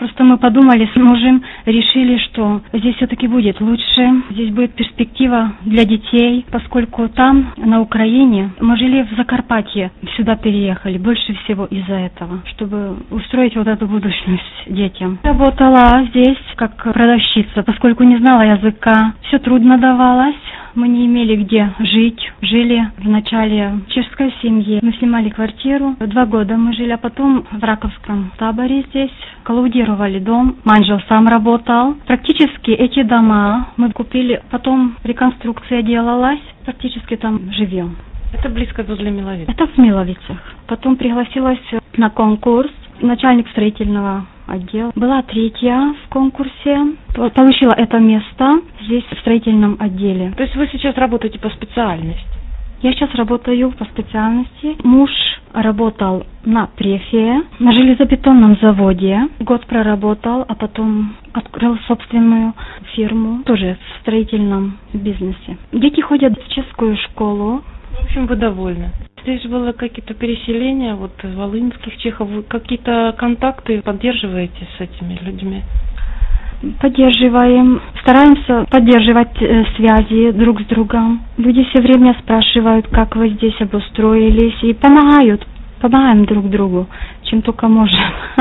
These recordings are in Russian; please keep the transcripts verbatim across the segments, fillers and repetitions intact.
Просто мы подумали с мужем, решили, что здесь все-таки будет лучше, здесь будет перспектива для детей, поскольку там, на Украине, мы жили в Закарпатье, сюда переехали, больше всего из-за этого, чтобы устроить вот эту будущность детям. Работала здесь как продавщица, поскольку не знала языка, все трудно давалось. Мы не имели где жить. Жили вначале в чешской семье. Мы снимали квартиру. Два года мы жили, а потом в Раковском таборе здесь. Коллаудировали дом. Манжел сам работал. Практически эти дома мы купили. Потом реконструкция делалась. Практически там живем. Это близко возле Миловиц? Это в Миловицах. Потом пригласилась на конкурс. Начальник строительного отдела. Была третья в конкурсе. Получила это место здесь в строительном отделе. То есть вы сейчас работаете по специальности? Я сейчас работаю по специальности. Муж работал на Префе, на железобетонном заводе. Год проработал, а потом открыл собственную фирму, тоже в строительном бизнесе. Дети ходят в чешскую школу. В общем, вы довольны. Здесь было какие-то переселения, вот волынских чехов, вы какие-то контакты поддерживаете с этими людьми? Поддерживаем, стараемся поддерживать э, связи друг с другом. Люди все время спрашивают, как вы здесь обустроились, и помогают, помогаем друг другу, чем только можем.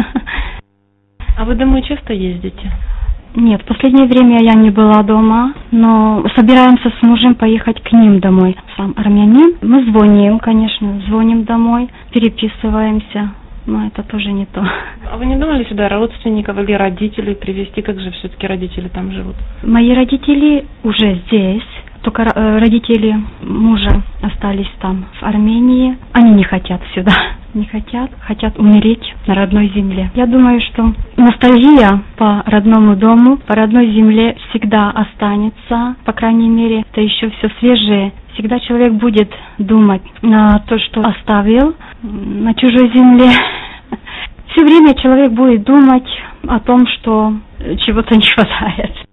А вы домой часто ездите? Нет, в последнее время я не была дома, но собираемся с мужем поехать к ним домой. Сам армянин. Мы звоним, конечно, звоним домой, переписываемся, но это тоже не то. А вы не думали сюда родственников или родителей привезти? Как же все-таки родители там живут? Мои родители уже здесь, только родители мужа остались там, в Армении. Они не хотят сюда, не хотят, хотят умереть на родной земле. Я думаю, что ностальгия по родному дому, по родной земле всегда останется. По крайней мере, это еще все свежее. Всегда человек будет думать на то, что оставил на чужой земле. Все время человек будет думать о том, что чего-то не хватает.